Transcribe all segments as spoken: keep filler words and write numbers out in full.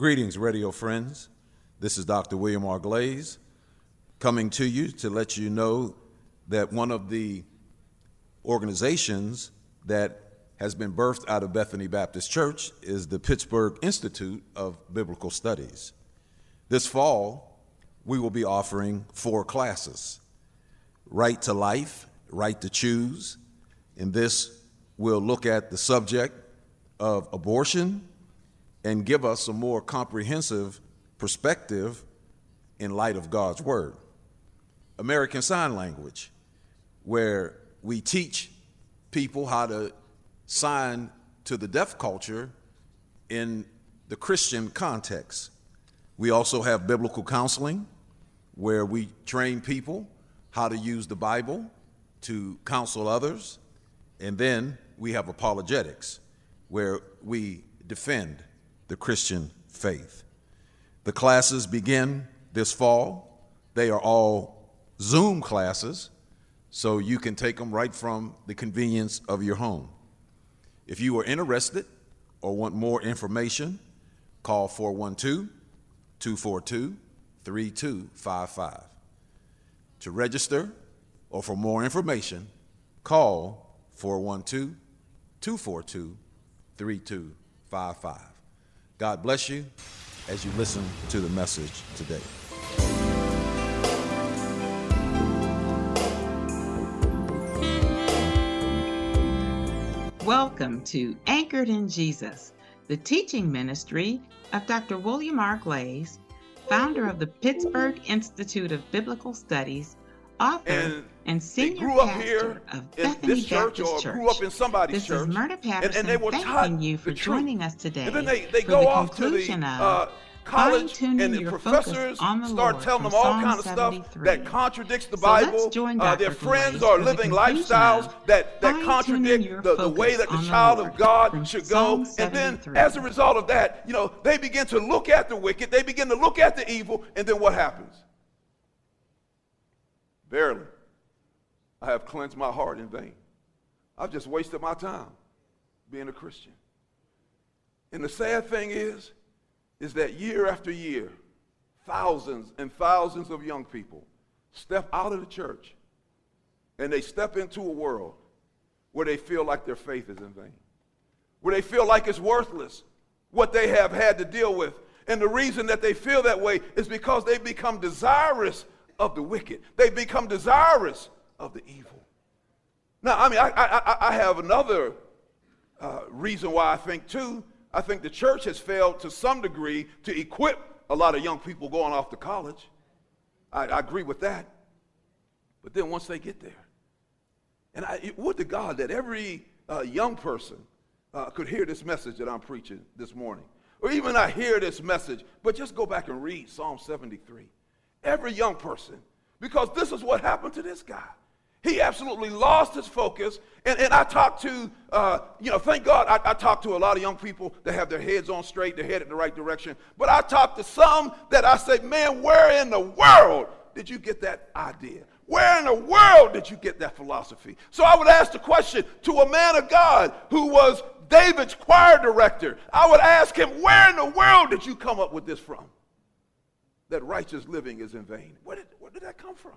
Greetings, radio friends. This is Doctor William R. Glaze coming to you to let you know that one of the organizations that has been birthed out of Bethany Baptist Church is the Pittsburgh Institute of Biblical Studies. This fall, we will be offering four classes: Right to Life, Right to Choose. In this, we'll look at the subject of abortion and give us a more comprehensive perspective in light of God's Word. American Sign Language, where we teach people how to sign to the deaf culture in the Christian context. We also have biblical counseling, where we train people how to use the Bible to counsel others. And then we have apologetics, where we defend the Christian faith. The classes begin this fall. They are all Zoom classes, so you can take them right from the convenience of your home. If you are interested or want more information, call four one two, two four two, three two five five. To register or for more information, call four one two, two four two, three two five five. God bless you as you listen to the message today. Welcome to Anchored in Jesus, the teaching ministry of Doctor William R. Glaze, founder of the Pittsburgh Institute of Biblical Studies, author and, and senior grew up pastor here of in Bethany this church Baptist or Church. grew up in somebody's this church. This is Myrna Patterson and, and they were thanking you for the joining truth. us today. And then they, they for go the off to the uh, college, and the professors start Lord telling them from all Psalm kind of stuff seventy-three. that contradicts the So Bible. let's join Uh, their Doctor friends Glaze are for the living conclusion lifestyles of that, that fine-tuning contradict your the, the way that the focus on child the Lord of God from should Psalm go. And then seventy-three. as a result of that, you know, they begin to look at the wicked, they begin to look at the evil, and then what happens? Verily, I have cleansed my heart in vain. I've just wasted my time being a Christian. And the sad thing is, is that year after year, thousands and thousands of young people step out of the church and they step into a world where they feel like their faith is in vain, where they feel like it's worthless what they have had to deal with. And the reason that they feel that way is because they become desirous of the wicked. They become desirous of the evil. Now, I mean, I, I, I have another uh, reason why I think, too. I think the church has failed to some degree to equip a lot of young people going off to college. I, I agree with that. But then once they get there, and I it would to God that every uh, young person uh, could hear this message that I'm preaching this morning. Or even I hear this message, but just go back and read Psalm seventy-three. Every young person, because this is what happened to this guy. He absolutely lost his focus. And, and I talked to, uh, you know, thank God I, I talked to a lot of young people that have their heads on straight, they're headed in the right direction. But I talked to some that I say, man, where in the world did you get that idea? Where in the world did you get that philosophy? So I would ask the question to a man of God who was David's choir director. I would ask him, where in the world did you come up with this from? That righteous living is in vain. Where did, where did that come from?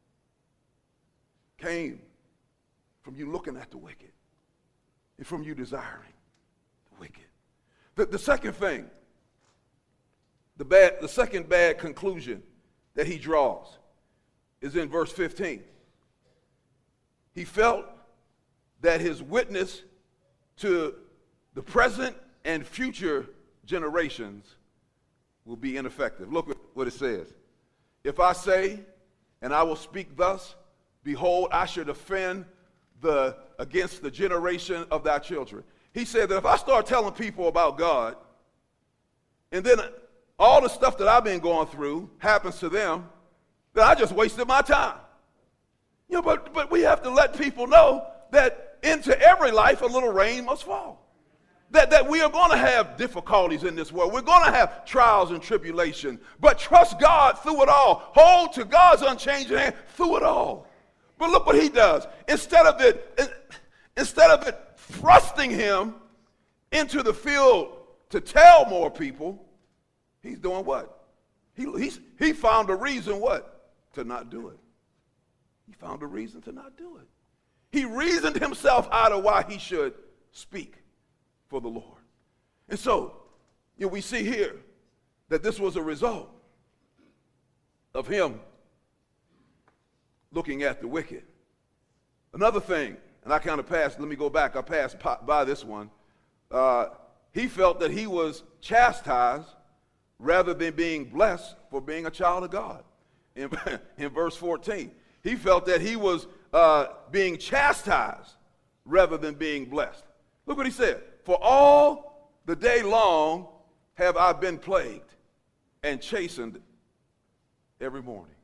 Came from you looking at the wicked and from you desiring the wicked. The, the second thing, the bad, the second bad conclusion that he draws is in verse fifteen. He felt that his witness to the present and future generations will be ineffective. Look at what it says. If I say, and I will speak thus, behold, I should offend the against the generation of thy children. He said that if I start telling people about God, and then all the stuff that I've been going through happens to them, then I just wasted my time. You know, but, but we have to let people know that into every life a little rain must fall. That, that we are going to have difficulties in this world. We're going to have trials and tribulation. But trust God through it all. Hold to God's unchanging hand through it all. But look what he does. Instead of it, instead of it thrusting him into the field to tell more people, he's doing what? He, he's, he found a reason what? To not do it. He found a reason to not do it. He reasoned himself out of why he should speak for the Lord. And so, you know, we see here that this was a result of him looking at the wicked. Another thing, and I kind of passed, let me go back, I passed by this one. Uh, he felt that he was chastised rather than being blessed for being a child of God. In, in verse fourteen, he felt that he was uh, being chastised rather than being blessed. Look what he said. For all the day long have I been plagued and chastened every morning.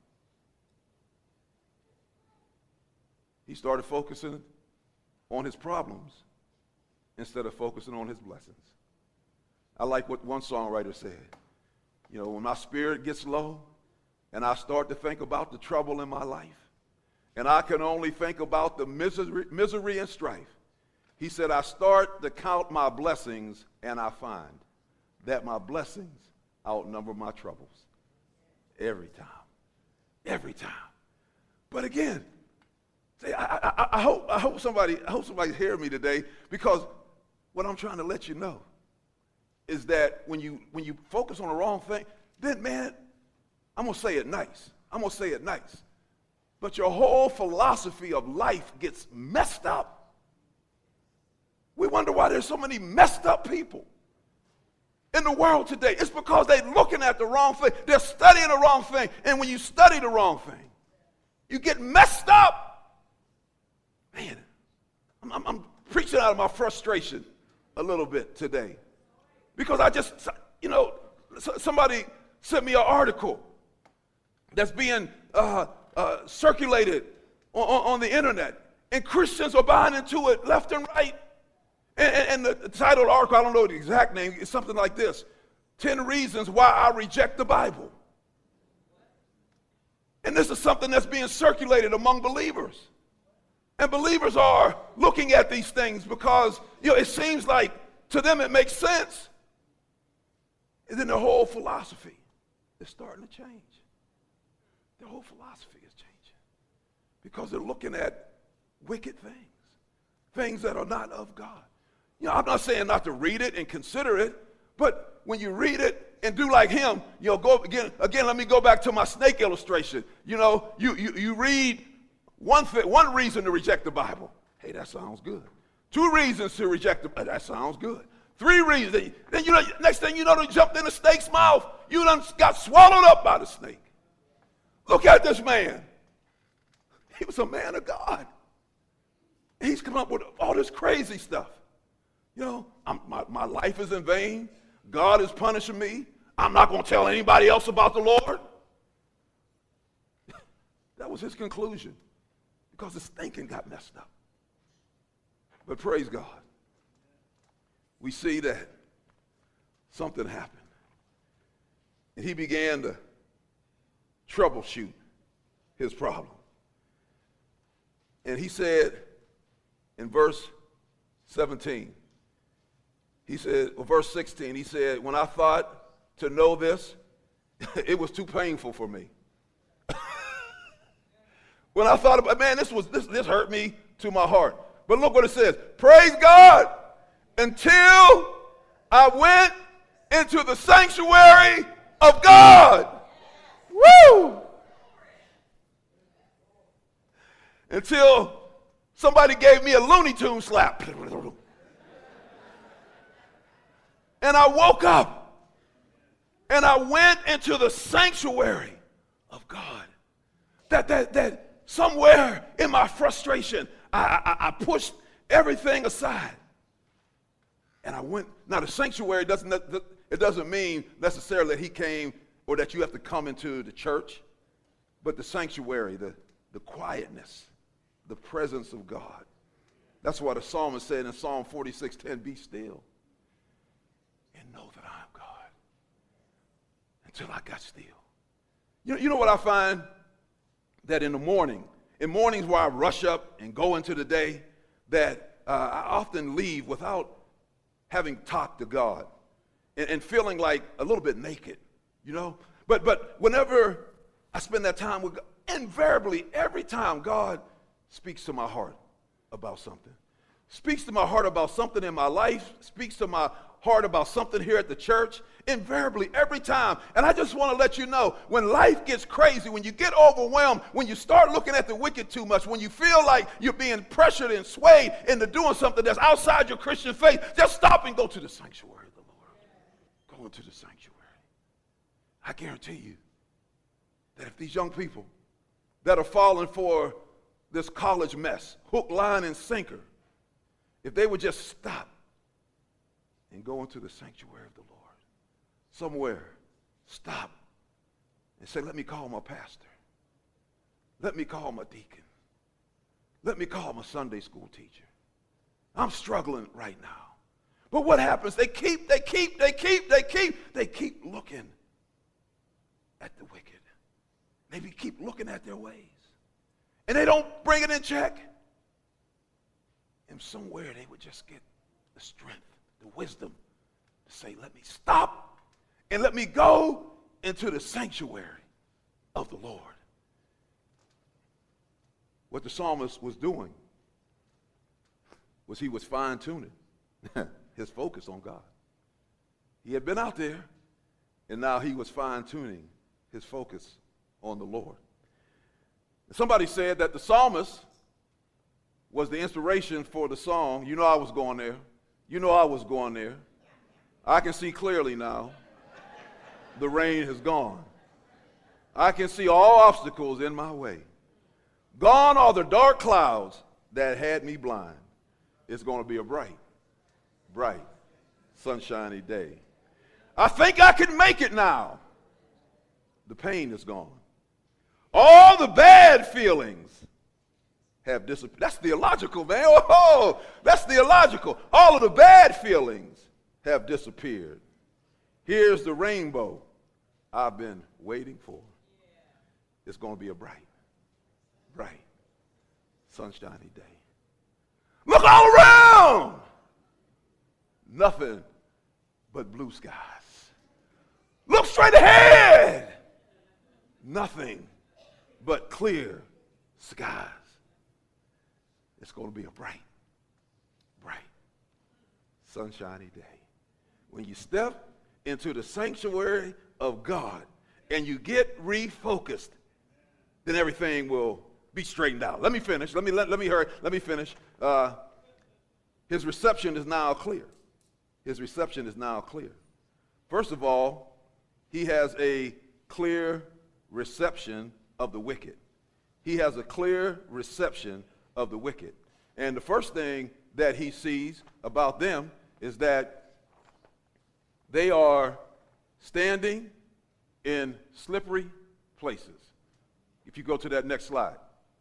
He started focusing on his problems instead of focusing on his blessings. I like what one songwriter said. You know, when my spirit gets low and I start to think about the trouble in my life, and I can only think about the misery, misery and strife, he said, I start to count my blessings and I find that my blessings outnumber my troubles. Every time. Every time. But again, see, I, I, I, hope, I hope somebody, I hope somebody's hearing me today, because what I'm trying to let you know is that when you when you focus on the wrong thing, then man, I'm gonna say it nice. I'm gonna say it nice. But your whole philosophy of life gets messed up. We wonder why there's so many messed up people in the world today. It's because they're looking at the wrong thing. They're studying the wrong thing. And when you study the wrong thing, you get messed up. Man, I'm, I'm, I'm preaching out of my frustration a little bit today. Because I just, you know, somebody sent me an article that's being uh, uh, circulated on, on the internet. And Christians are buying into it left and right. And, and, and the title of the article, I don't know the exact name, it's something like this. ten reasons why I reject the Bible. And this is something that's being circulated among believers. And believers are looking at these things because, you know, it seems like to them it makes sense. And then the whole philosophy is starting to change. The whole philosophy is changing because they're looking at wicked things, things that are not of God. You know, I'm not saying not to read it and consider it, but when you read it and do like him, you know, go again, again, let me go back to my snake illustration. You know, you, you, you read one, thing, one reason to reject the Bible. Hey, that sounds good. Two reasons to reject the Bible. That sounds good. Three reasons. Then you know, next thing you know, they jumped in the snake's mouth. You done got swallowed up by the snake. Look at this man. He was a man of God. He's come up with all this crazy stuff. You know, I'm, my, my life is in vain. God is punishing me. I'm not going to tell anybody else about the Lord. That was his conclusion because his thinking got messed up. But praise God. We see that something happened. And he began to troubleshoot his problem. And he said in verse seventeen, he said, well, verse sixteen, he said, when I thought to know this, it was too painful for me. When I thought about, man, this was this this hurt me to my heart. But look what it says. Praise God, until I went into the sanctuary of God. Woo! Until somebody gave me a Looney Tunes slap. And I woke up and I went into the sanctuary of God. That that that somewhere in my frustration, I, I, I pushed everything aside. And I went. Now the sanctuary doesn't it doesn't mean necessarily that he came or that you have to come into the church, but the sanctuary, the, the quietness, the presence of God. That's why the psalmist said in Psalm forty-six ten, be still and know that I am God until I got still. You know, you know what I find? That in the morning, in mornings where I rush up and go into the day, that uh, I often leave without having talked to God and, and feeling like a little bit naked you know. But but whenever I spend that time with God, invariably, every time God speaks to my heart about something, speaks to my heart about something in my life, speaks to my heart about something here at the church, invariably, every time. And I just want to let you know, when life gets crazy, when you get overwhelmed, when you start looking at the wicked too much, when you feel like you're being pressured and swayed into doing something that's outside your Christian faith, just stop and go to the sanctuary of the Lord. Go into the sanctuary. I guarantee you that if these young people that are falling for this college mess, hook, line, and sinker, if they would just stop and go into the sanctuary of the Lord, somewhere, stop and say, let me call my pastor. Let me call my deacon. Let me call my Sunday school teacher. I'm struggling right now. But what happens? They keep, they keep, they keep, they keep, they keep looking at the wicked. Maybe keep looking at their ways. And they don't bring it in check. And somewhere they would just get the strength, the wisdom to say, let me stop and let me go into the sanctuary of the Lord. What the psalmist was doing was he was fine-tuning his focus on God. He had been out there, and now he was fine-tuning his focus on the Lord. Somebody said that the psalmist was the inspiration for the song. You know I was going there. You know I was going there. I can see clearly now. The rain has gone. I can see all obstacles in my way. Gone are the dark clouds that had me blind. It's going to be a bright, bright, sunshiny day. I think I can make it now. The pain is gone. All the bad feelings have disappeared. That's theological, man. Oh, that's theological. All of the bad feelings have disappeared. Here's the rainbow I've been waiting for. It's going to be a bright, bright, sunshiny day. Look all around. Nothing but blue skies. Look straight ahead. Nothing but clear skies. It's going to be a bright, bright, sunshiny day. When you step into the sanctuary of God and you get refocused, then everything will be straightened out. Let me finish. Let me let, let me hurry. Let me finish. Uh, his reception is now clear. His reception is now clear. First of all, he has a clear reception of the wicked. He has a clear reception of the wicked. And the first thing that he sees about them is that they are standing in slippery places. If you go to that next slide,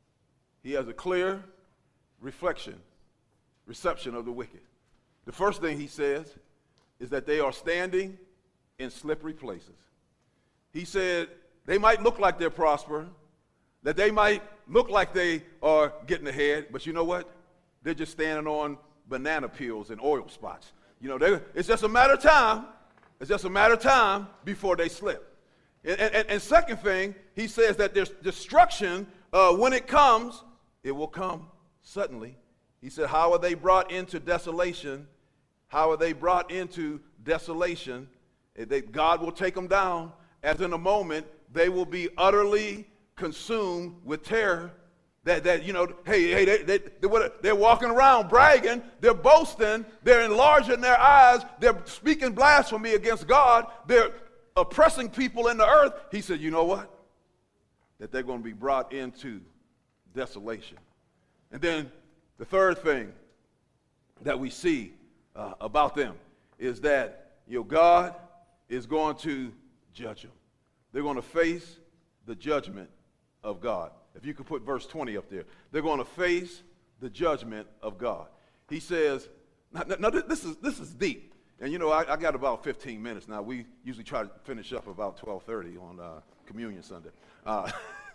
he has a clear reflection, reception of the wicked. The first thing he says is that they are standing in slippery places. He said they might look like they're prospering, that they might look like they are getting ahead, but you know what? They're just standing on banana peels and oil spots. You know, it's just a matter of time. It's just a matter of time before they slip. And, and, and second thing, he says that there's destruction, uh, when it comes, it will come suddenly. He said, how are they brought into desolation? How are they brought into desolation? They, God will take them down, as in a moment they will be utterly consumed with terror. That, that you know, hey, hey, they, they, they, they're walking around bragging, they're boasting, they're enlarging their eyes, they're speaking blasphemy against God, they're oppressing people in the earth. He said, you know what? That they're going to be brought into desolation. And then the third thing that we see uh, about them is that, you know, God is going to judge them. They're going to face the judgment of God. If you could put verse twenty up there. They're going to face the judgment of God. He says, now, now this is this is deep. And you know, I, I got about fifteen minutes now. We usually try to finish up about twelve thirty on uh, Communion Sunday. Uh,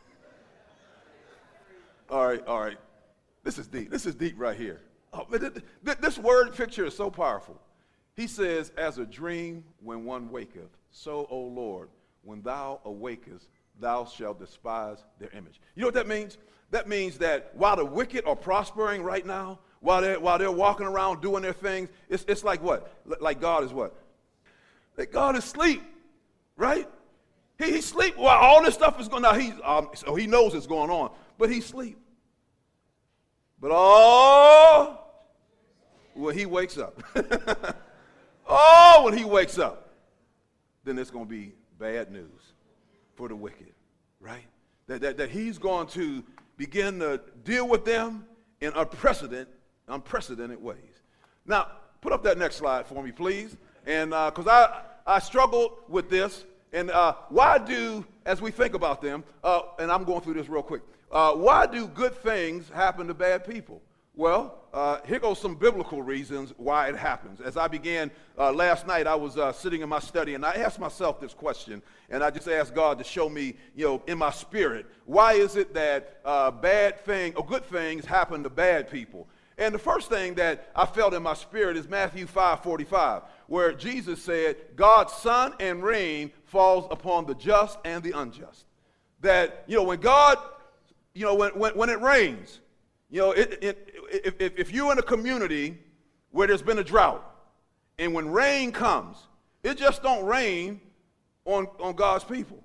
all right, all right. This is deep. This is deep right here. Oh, this word picture is so powerful. He says, as a dream when one waketh, so, O Lord, when thou awakest, thou shalt despise their image. You know what that means? That means that while the wicked are prospering right now, while they're, while they're walking around doing their things, it's, it's like what? Like God is what? Like God is asleep, right? He, he's asleep while all this stuff is going on. He's, um, so he knows it's going on, but he's asleep. But oh, when he wakes up, oh, when he wakes up, then it's going to be bad news for the wicked, right? That, that, that he's going to begin to deal with them in unprecedented, unprecedented ways. Now, put up that next slide for me, please. And because uh, I, I struggled with this. And uh, why do, as we think about them, uh, and I'm going through this real quick, uh, why do good things happen to bad people? Well, uh, here goes some biblical reasons why it happens. As I began uh, last night, I was uh, sitting in my study, and I asked myself this question, and I just asked God to show me, you know, in my spirit, why is it that uh, bad things or good things happen to bad people? And the first thing that I felt in my spirit is Matthew five forty-five, where Jesus said, God's sun and rain falls upon the just and the unjust. That, you know, when God, you know, when, when, when it rains, you know, it, it, if, if, if you're in a community where there's been a drought, and when rain comes, it just don't rain on, on God's people.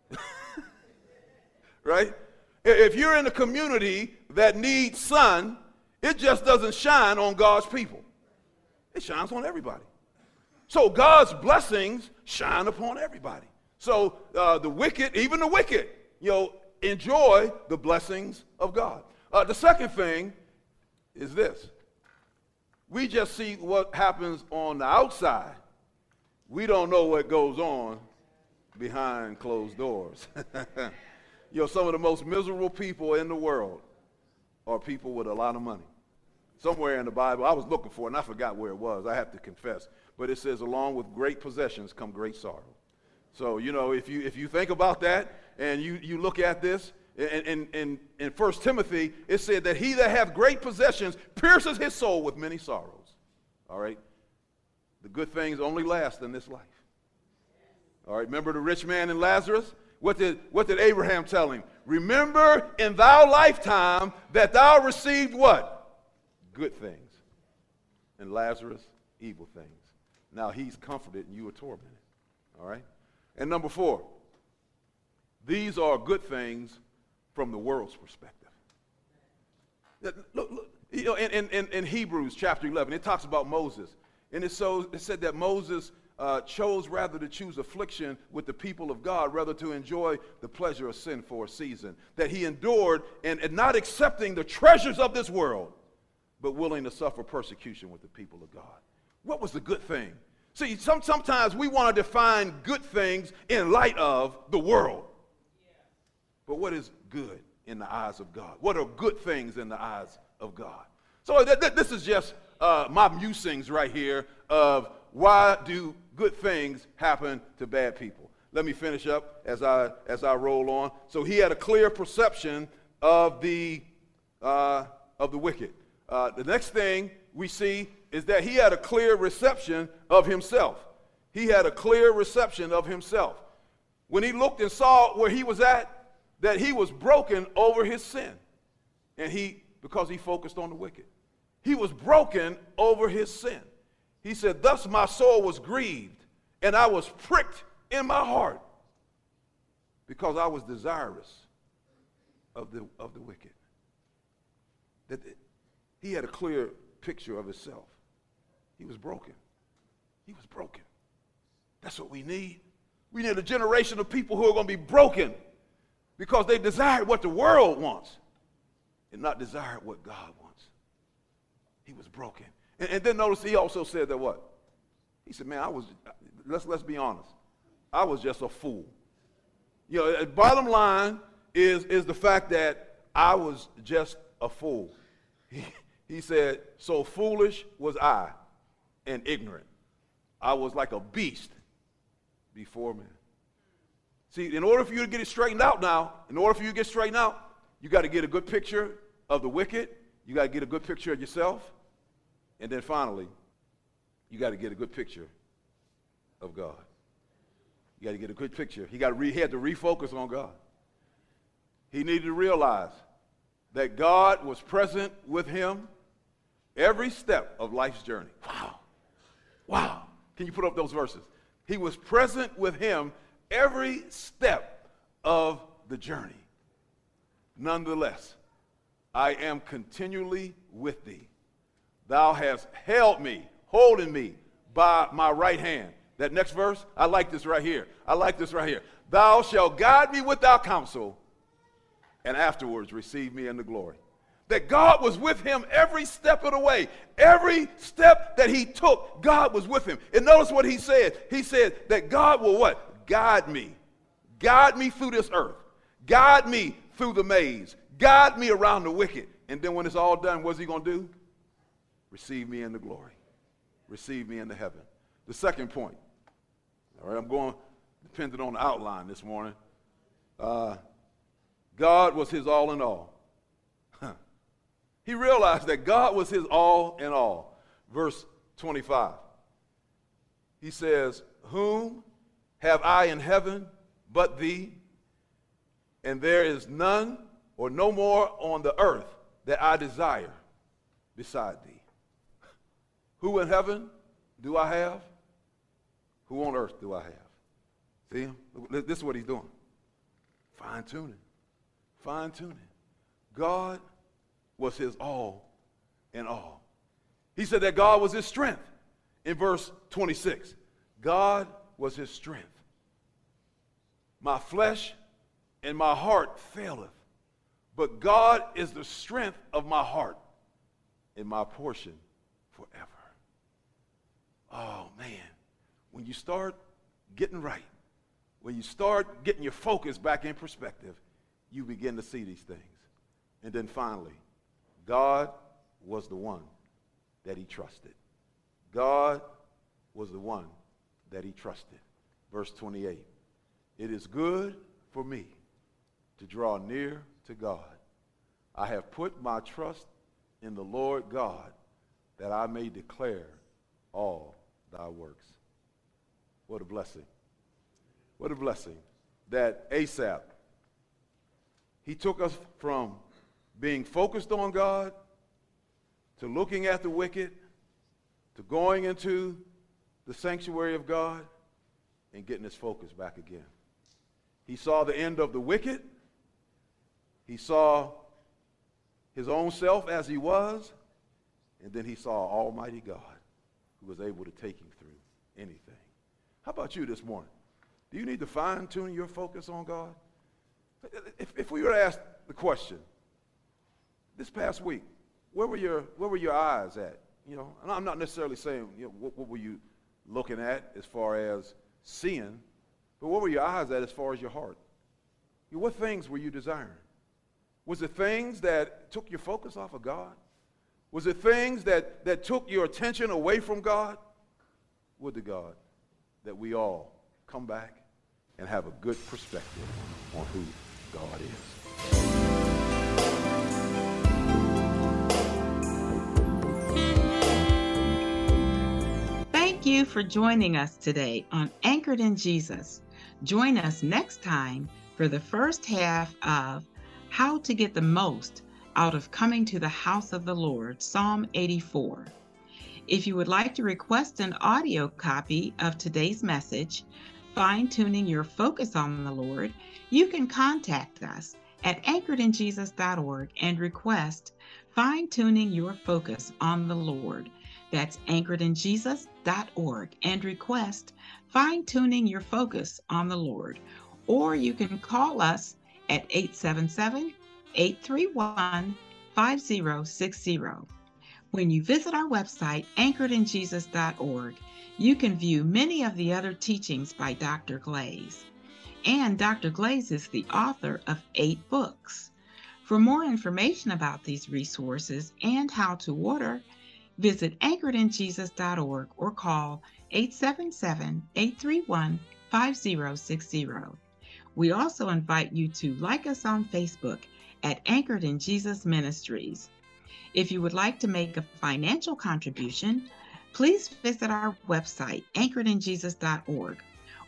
Right? If you're in a community that needs sun, it just doesn't shine on God's people. It shines on everybody. So God's blessings shine upon everybody. So uh, the wicked, even the wicked, you know, enjoy the blessings of God. Uh, the second thing is this. We just see what happens on the outside. We don't know what goes on behind closed doors. You know, some of the most miserable people in the world are people with a lot of money. Somewhere in the Bible, I was looking for it, and I forgot where it was. I have to confess. But it says, along with great possessions come great sorrow. So, you know, if you if you think about that, and you, you look at this, in, in, in, in First Timothy, it said that he that hath great possessions pierces his soul with many sorrows. All right? The good things only last in this life. All right, remember the rich man and Lazarus? What did, what did Abraham tell him? Remember in thy lifetime that thou received what? Good things. And Lazarus, evil things. Now he's comforted and you are tormented. All right? And number four, these are good things from the world's perspective. Look, look, you know, in, in, in Hebrews chapter eleven, it talks about Moses. And it, so, it said that Moses uh, chose rather to choose affliction with the people of God, rather to enjoy the pleasure of sin for a season. That he endured and, and not accepting the treasures of this world, but willing to suffer persecution with the people of God. What was the good thing? See, some, sometimes we want to define good things in light of the world. But what is good in the eyes of God? What are good things in the eyes of God? So th- th- this is just uh, my musings right here of why do good things happen to bad people. Let me finish up as I, as I roll on. So he had a clear perception of the, uh, of the wicked. Uh, the next thing we see is that he had a clear reception of himself. He had a clear reception of himself. When he looked and saw where he was at, that he was broken over his sin. And he, because he focused on the wicked. He was broken over his sin. He said, thus my soul was grieved, and I was pricked in my heart, because I was desirous of the, of the wicked. That he had a clear picture of himself. He was broken. He was broken. That's what we need. We need a generation of people who are going to be broken because they desire what the world wants and not desire what God wants. He was broken. And, and then notice he also said that what? He said, man, I was, let's, let's be honest. I was just a fool. You know, bottom line is, is the fact that I was just a fool. He, he said, so foolish was I and ignorant. I was like a beast before men. See, in order for you to get it straightened out now, in order for you to get straightened out, you got to get a good picture of the wicked. You got to get a good picture of yourself. And then finally, you got to get a good picture of God. You got to get a good picture. He, got re, he had to refocus on God. He needed to realize that God was present with him every step of life's journey. Wow. Wow. Can you put up those verses? He was present with him every step of the journey. Nonetheless, I am continually with thee. Thou hast held me, holding me by my right hand. That next verse, I like this right here. I like this right here. Thou shalt guide me with thy counsel, and afterwards receive me into glory. That God was with him every step of the way. Every step that he took, God was with him. And notice what he said. He said that God will what? Guide me. Guide me through this earth. Guide me through the maze. Guide me around the wicked. And then when it's all done, what's he going to do? Receive me into glory. Receive me into heaven. The second point. All right, I'm going depending on the outline this morning. Uh, God was his all in all. Huh. He realized that God was his all in all. Verse twenty-five. He says, whom have I in heaven but thee? And there is none or no more on the earth that I desire beside thee. Who in heaven do I have? Who on earth do I have? See him? This is what he's doing. Fine tuning. Fine tuning. God was his all in all. He said that God was his strength in verse twenty-six. God was his strength. My flesh and my heart faileth, but God is the strength of my heart and my portion forever. Oh, man. When you start getting right, when you start getting your focus back in perspective, you begin to see these things. And then finally, God was the one that he trusted. God was the one that he trusted. Verse twenty-eight. It is good for me to draw near to God. I have put my trust in the Lord God, that I may declare all thy works. What a blessing. What a blessing that Asaph, he took us from being focused on God to looking at the wicked to going into the sanctuary of God and getting his focus back again. He saw the end of the wicked. He saw his own self as he was, and then he saw Almighty God who was able to take him through anything. How about you this morning? Do you need to fine-tune your focus on God? If, if we were to ask the question, this past week, where were your, where were your eyes at? You know, and I'm not necessarily saying, you know, what, what were you looking at as far as seeing, but what were your eyes at as far as your heart? You know, what things were you desiring? Was it things that took your focus off of God? Was it things that, that took your attention away from God? Would to God that we all come back and have a good perspective on who God is. Thank you for joining us today on Anchored in Jesus. Join us next time for the first half of How to Get the Most Out of Coming to the House of the Lord, Psalm eighty-four. If you would like to request an audio copy of today's message, Fine-Tuning Your Focus on the Lord, you can contact us at anchored in jesus dot org and request Fine-Tuning Your Focus on the Lord. That's anchored in jesus dot org and request Fine-Tuning Your Focus on the Lord. Or you can call us at eight seven seven, eight three one, five zero six zero. When you visit our website, anchored in jesus dot org, you can view many of the other teachings by Doctor Glaze. And Doctor Glaze is the author of eight books. For more information about these resources and how to order, visit anchored in jesus dot org or call eight seven seven, eight three one, five zero six zero. We also invite you to like us on Facebook at Anchored in Jesus Ministries. If you would like to make a financial contribution, please visit our website, anchored in jesus dot org,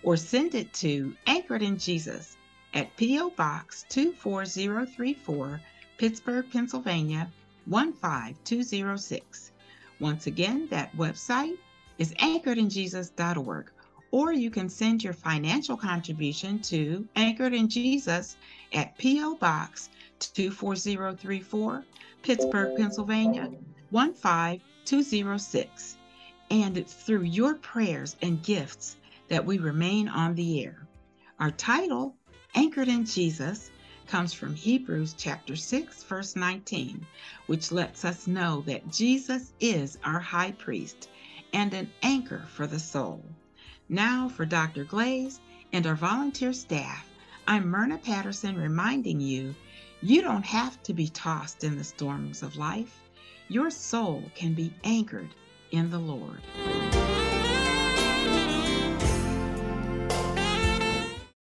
or send it to Anchored in Jesus at P O. Box two four zero three four, Pittsburgh, Pennsylvania one five two zero six. Once again, that website is anchored in jesus dot org, or you can send your financial contribution to Anchored in Jesus at P O. Box two four zero three four, Pittsburgh, Pennsylvania one five two zero six. And it's through your prayers and gifts that we remain on the air. Our title, Anchored in Jesus, comes from Hebrews chapter six, verse nineteen, which lets us know that Jesus is our high priest and an anchor for the soul. Now for Doctor Glaze and our volunteer staff, I'm Myrna Patterson reminding you, you don't have to be tossed in the storms of life. Your soul can be anchored in the Lord.